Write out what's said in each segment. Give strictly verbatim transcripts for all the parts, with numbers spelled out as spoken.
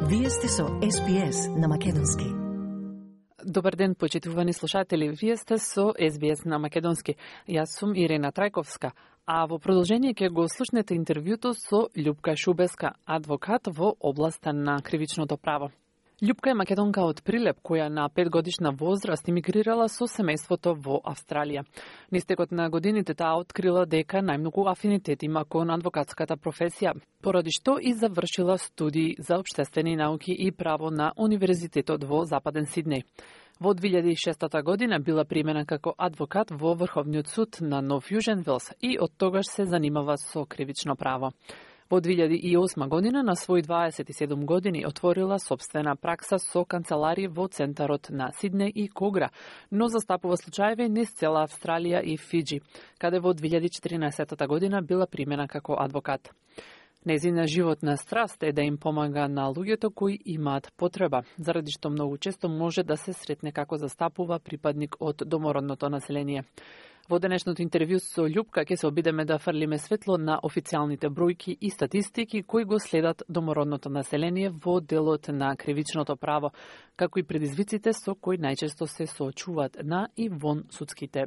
Вие сте со Ес Би Ес на македонски. Добар ден, почитувани слушатели. Вие сте со Ес Би Ес на македонски. Јас сум Ирена Трајковска, а во продолжение ќе го слушнете интервјуто со Љупка Шубеска, адвокат во областа на кривичното право. Љупка е македонка од Прилеп, која на петгодишна возраст имигрирала со семејството во Австралија. Нистекот на годините таа открила дека најмногу афинитет има кон адвокатската професија, поради што и завршила студии за општествени науки и право на Универзитетот во Западен Сиднеј. Во две илјади и шеста година била примена како адвокат во Врховниот суд на Нов Јужен Велс и од тогаш се занимава со кривично право. Во две илјади и осма година на своји дваесет и седум години отворила собствена пракса со канцеларија во центарот на Сиднеј и Когра, но застапува случаеви низ цела Австралија и Фиџи, каде во две илјади и четиринаесета година била примена како адвокат. Нејзина животна страст е да им помага на луѓето кои имаат потреба, заради што многу често може да се сретне како застапува припадник од домородното население. Во денешното интервју со Љупка ќе се обидеме да фрлиме светло на официјалните бројки и статистики кои го следат домородното население во делот на кривичното право, како и предизвиците со кои најчесто се соочуваат на и вон судските.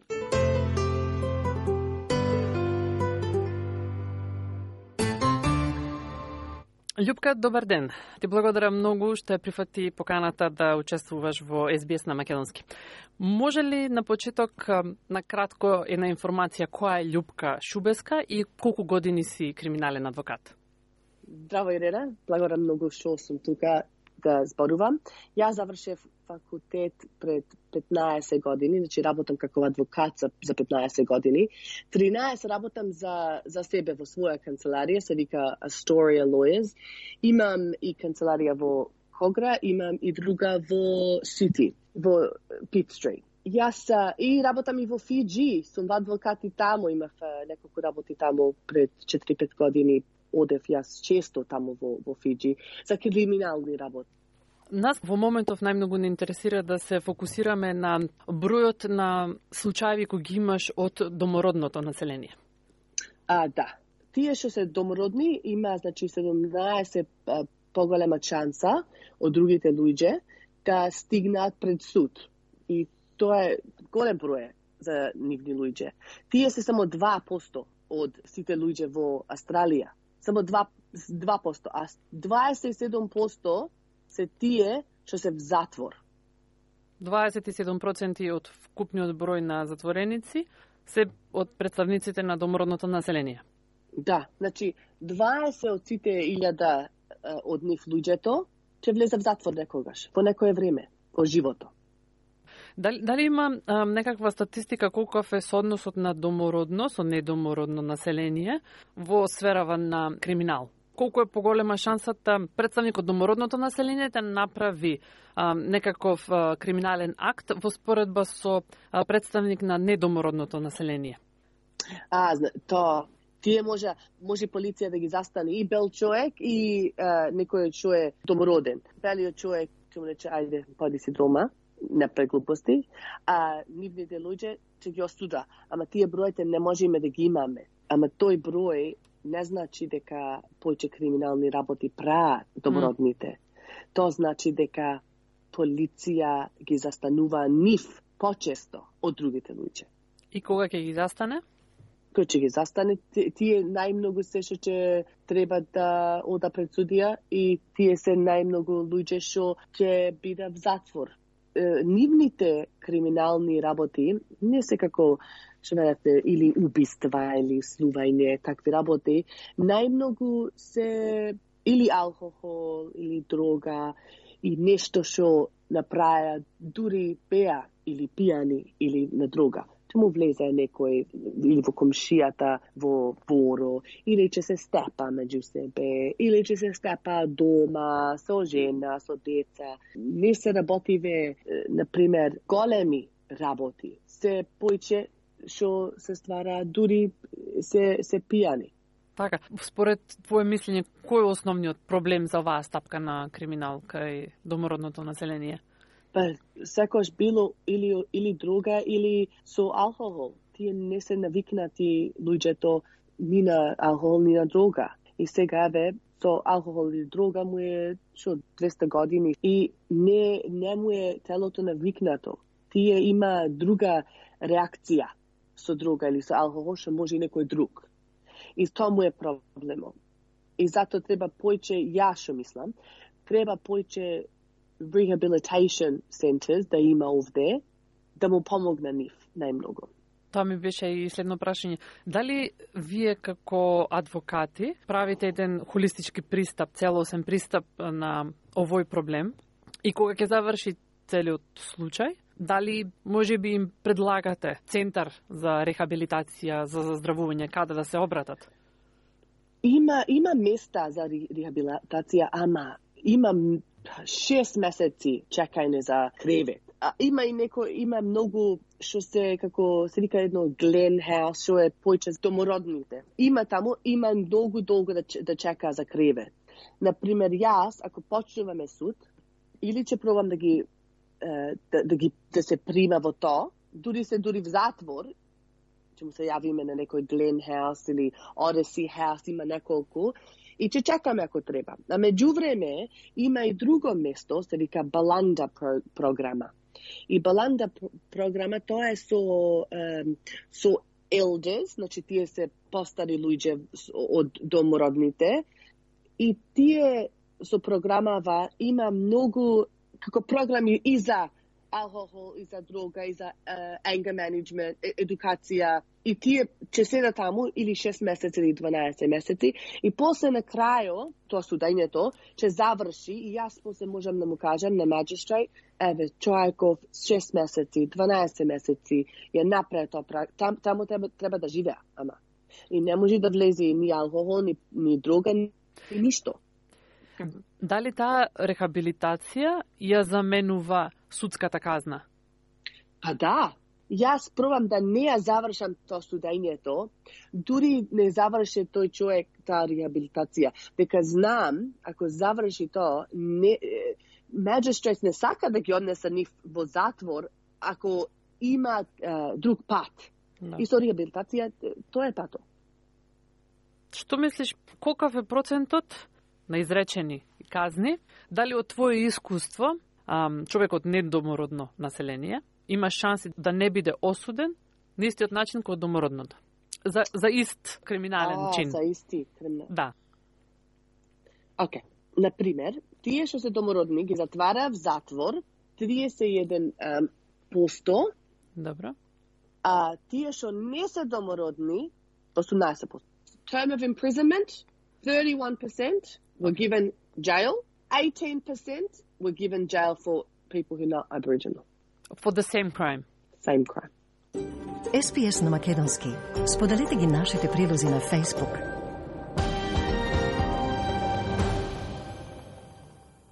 Љупка, добар ден. Ти благодарам многу што ја прифати поканата да учествуваш во Ес Би Ес на македонски. Може ли на почеток на кратко една информација која е Љупка Шубеска и колку години си криминален адвокат? Здраво, Ирена. Благодарам многу што сум тука да зборувам. Јас завршив факултет пред петнаесет години, значи работам како адвокат за, за петнаесет години. тринаесет работам за, за себе во своја канцеларија, се вика Astoria Lawyers. Имам и канцеларија во Когра, имам и друга во Сити, во Пит Стрит. Јас и работам и во Фиџи, сум адвокат и тамо, имав неколку работи тамо пред четири-пет години. Одев јас често тамо во, во Фиџи за криминални работи. Нас во моментов најмногу не интересира да се фокусираме на бројот на случаеви кои ги имаш од домородното население. А, да. Тие што се домородни има, значи, седумнаесет поголема шанса од другите луѓе да стигнат пред суд. И тоа е голем број за нивни луѓе. Тие се само два проценти од сите луѓе во Австралија. Само два проценти, а дваесет и седум проценти се тие што се в затвор. дваесет и седум проценти од вкупниот број на затвореници се од представниците на домородното население. Да, значи дваесет од сите илјада од нив луѓето ќе влезе в затвор некогаш, по некое време, по живото. Дали, дали има а, некаква статистика колков е соодносот на домородно со недомородно население во сферава на криминал? Колку е поголема шансата представник од домородното население да направи а, некаков а, криминален акт во споредба со а, представник на недомородното население? А, тоа тие може може полиција да ги застане и бел човек и а, некој што е домороден. Белиот човек ќе му рече ајде, поди си дома, не преглупости, а нивните луѓе ќе ги осуда. Ама тие бројите не можеме да ги имаме. Ама тој број не значи дека повеќе криминални работи прават домородните. Mm. Тоа значи дека полиција ги застанува нив почесто од другите луѓе. И кога ќе ги застане? Кој ќе ги застане, тие најмногу се што ќе треба да ода пред судија и тие се најмногу луѓе што ќе бидат в затвор. Нивните криминални работи не се како што велете или убиства или слување, такви работи, најмногу се или алкохол или дрога и нешто што направи дури пеа или пијани или на дрога. Ќе му влезе некој или во комшијата во воро, или ќе се степа меѓу себе, или ќе се степа дома, со жена, со деца. Не се работиве, например, големи работи. Се појче што се ствара дури се, се пијани. Така, според твое мислење, кој е основниот проблем за оваа стапка на криминал кај домородното население? Па, секојаш било или, или друга, или со алкохол. Тие не се навикнати луѓето ни на алкохол, ни на друга. И сега ве, со алкохол или дрога му е шо двеста години и не не му е телото навикнато. Тие има друга реакција со дрога или со алкохол, што може и некој друг. И тоа му е проблемот. И затоа треба појче, ја што мислам, треба појче rehabilitation centers да има овде, да му помогне нив најмногу. Тоа ми беше и следно прашање. Дали вие како адвокати правите еден холистички пристап, целосен пристап на овој проблем и кога ќе заврши целиот случај, дали може би им предлагате центар за рехабилитација, за заздравување, каде да се обратат? Има има места за рехабилитација, ама има шест месеци чекање за кревет. А, има и некој, има многу што се како се вика едно Glen House, што е појче домородните. Има таму, има долго долго да, да чека за кревет. Например, јас ако почнуваме суд или ќе пробам да ги да, да ги да се прима во тоа, дури се дури в затвор, ќе му се јавиме на некој Glen House или Odyssey House, има неколку, и ќе чекаме ако треба. А меѓувреме има и друго место, се вика Баланда про, програма. И Баланда програма тоа е со со elders, значи тие се постари луѓе од домородните, и тие со програмава има многу како програми и за алкохол, и за дрога, и за uh, anger management, едукација. И тие ќе седат таму или шест месеци или дванаесет месеци и после на крајот, тоа судењето, ќе заврши и јас после можам да му кажам на магистрат, еве, човеков шест месеци, дванаесет месеци ја направи тоа, там, таму треба, треба да живеа, ама. И не може да влезе ни алкохол, ни, ни дрога, ни ништо. Дали таа рехабилитација ја заменува судската казна? А да, јас пробам да не ја завршам тоа судењето, дури не заврши тој човек таа рехабилитација, дека знам, ако заврши тоа, не, магистрат не сака да ги однесе нив во затвор, ако има uh, друг пат. Да. И со рехабилитација, тоа е пато. Што мислиш, колкав е процентот на изречени казни, дали од твое искуство човекот недомородно население има шанси да не биде осуден на истиот начин како домородното? За, за ист криминален а, чин. За исти криминален. Да. Окей. Okay. Например, тие што се домородни ги затвара в затвор триесет и еден проценти. Добро. А тие што не се домородни, осумнаесет проценти. Term of imprisonment, thirty-one percent were given jail, eighteen percent were given jail for people who are not Aboriginal. For the same crime. Same crime. Ес Пи Ес на македонски. Споделете ги нашите прилози на Facebook.